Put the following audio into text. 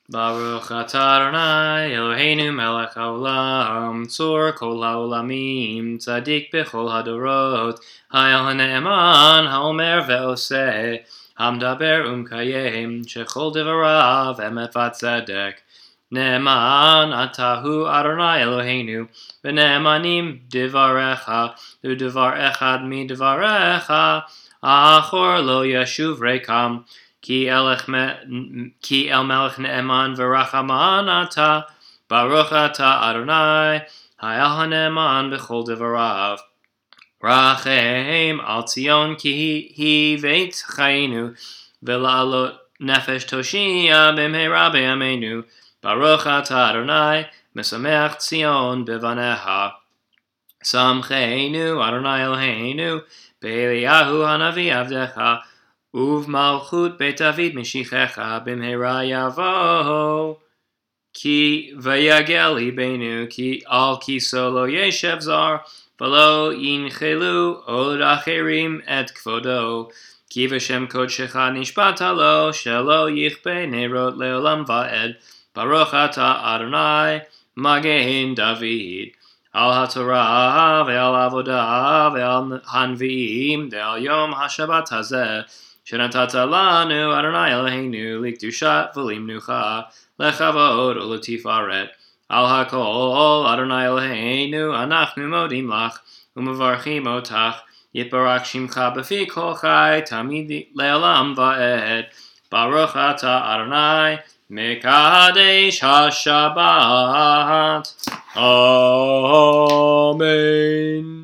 Baruch atah Adonai Eloheinu melech haolam tzur kol haolamim tzadik bechol hadorot hayal hane'eman haomer ve'oseh hamdaber umkayem shechol devarav emet v'tzedek Ne'eman atahu Adonai Eloheinu v'ne'emanim divarecha u'divar echad midvarecha achor lo yeshuv rekam Ki el melech ne'eman v'rachaman ata, baruch ata Adonai, hayal hane'eman b'chol devarav. Rachem al Tzion ki hi veit chayinu, v'la'alot nefesh toshia b'mheira b'yameinu, baruch ata Adonai, mesameach Tzion b'vaneha. Samcheinu Adonai Eloheinu, be'Eliyahu hanavi avdecha, Uv malchut Beit David mishichecha b'mheira yavo ki vayagel libenu ki al kiso lo yeshev zar v'lo yinchelu od acherim et kvodo ki v'shem kodshecha nishbata lo shelo yichbe nerot leolam va'ed baruch ata Adonai magen David al haTorah ve'al avodah ve'al hanviim ve'al yom hashabat hazeh שנתת לנו אדוני אלוהינו לקדושת ולמנוחה לכבוד ולתפארת על הכל אדוני אלוהינו אנחנו מודים לך ומברכים אותך יתברך שמך בפי כל חי תמיד לעולם ועד ברוך אתה אדוני מקדש השבת אמן